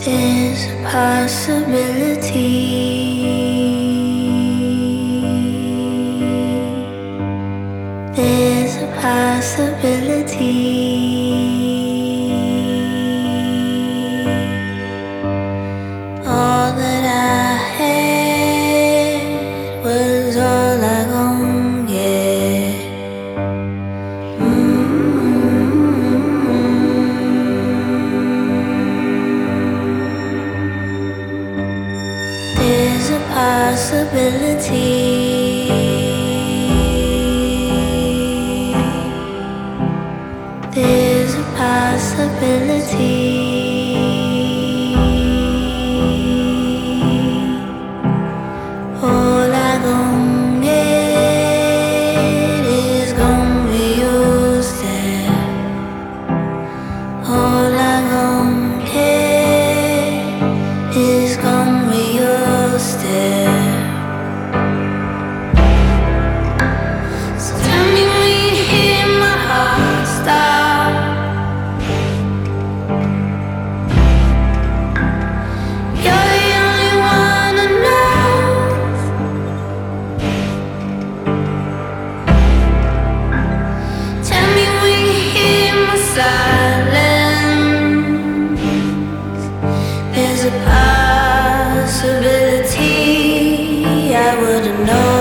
There's a possibility. There's a possibility. All that I had was all I gon' get. There's a possibility. There's a possibility. All I gon' get is gon' be your step. All I gon' get is gon' be your step. So tell me when you hear my heart stop. You're the only one I know. Tell me when you hear my silence. There's a possibility I wouldn't know.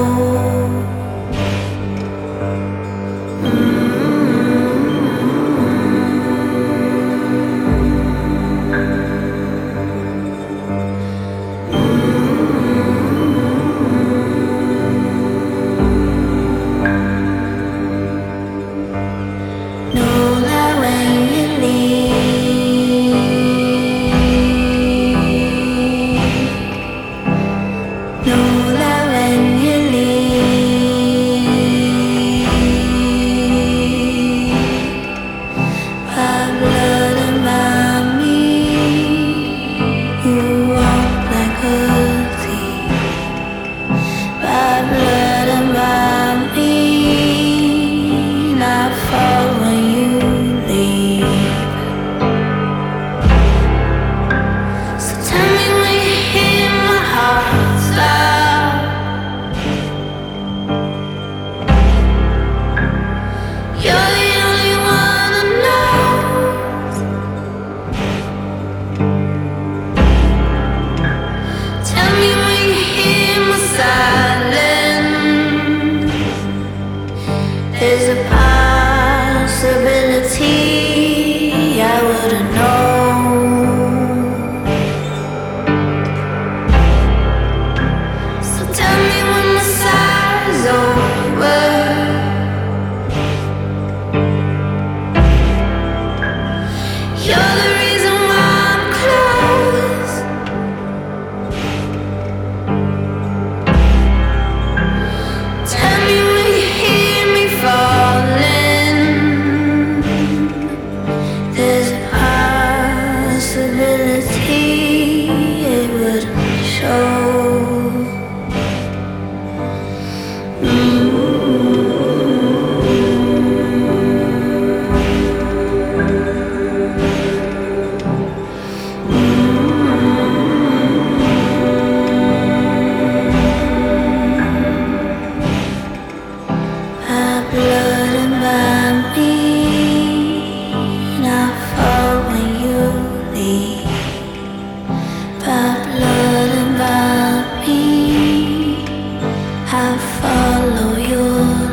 Know that when you leave, know that when you leave, by blood and by me, you walk like a thief. By blood and by me, I fall when you leave. So tell me when you hear my heart stop. You're the only one I know. Tell me when you hear my silence. There's a possibility I wouldn't know. So tell me when my side's over. You're the reason why I'm close. Tell me when you hear me falling. There's a possibility it wouldn't show. By blood and by me, I fall when you leave. By blood and by me, I follow your